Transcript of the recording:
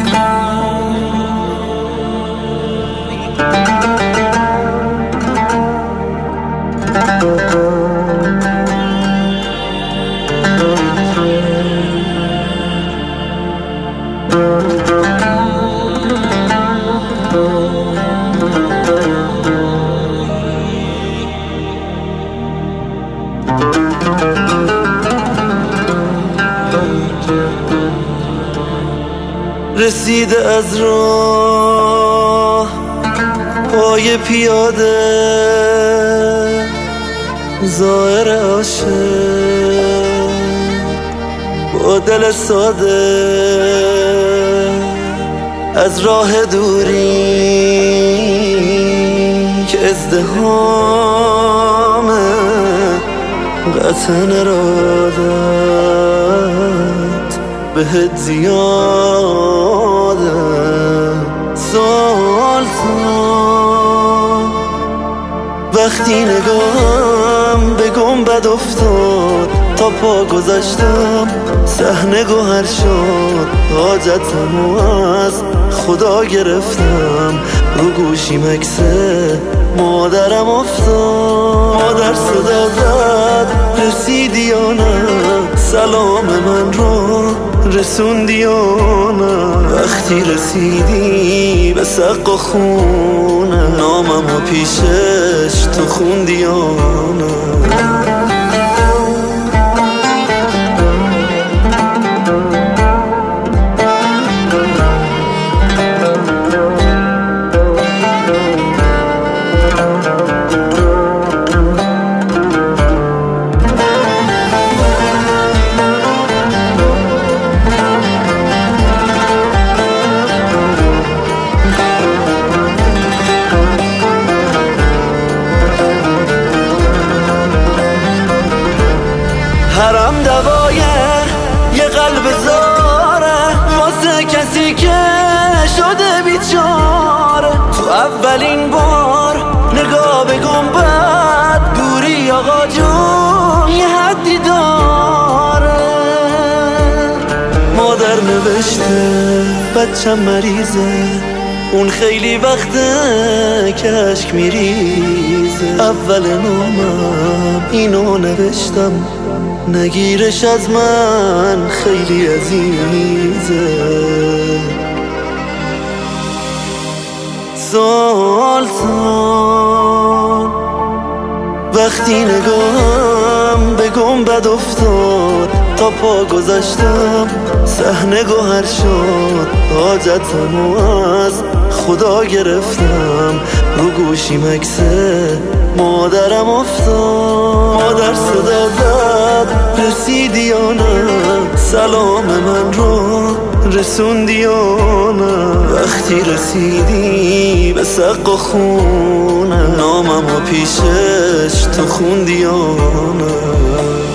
رسیده از راه پای پیاده، ظاهر عاشق با دل ساده، از راه دوری که ازدحامه، قطع ارادت بهت زیاده. سلطان وقتی نگاهم به گنبد افتاد، تا پا گذاشتم صحنه گوهر شد. حاجتمو از خدا گرفتم، رو گوشیم عکس مادرم افتاد. مادر صدا زد رسیدی یا نه، سلام من رو رسوندی یا نه. وقتی رسیدی به سقف خونه، ناممو پیشش تو خوندی یا نه. حرم دوای یه قلب زاره، واسه کسی که شده بیچاره. تو اولین بار نگاه به گنبد، دوری آقا جون یه حدی داره. مادر نوشته بچم مریضه، اون خیلی وقته که اشک میریزه. اول نامم اینو نوشتم، نگیرش از من خیلی عزیزه. سلطان وقتی نگاهم به گنبد افتاد، تا پا گذاشتم صحنه گوهر شد. حاجتمو از خدا گرفتم، رو گوشیم عکس مادرم افتاد. مادر صدا زد رسیدی یا نه، سلام من رو رسوندی یا نه. وقتی رسیدی به سقف خونه، ناممو پیشش تو خوندی یا نه.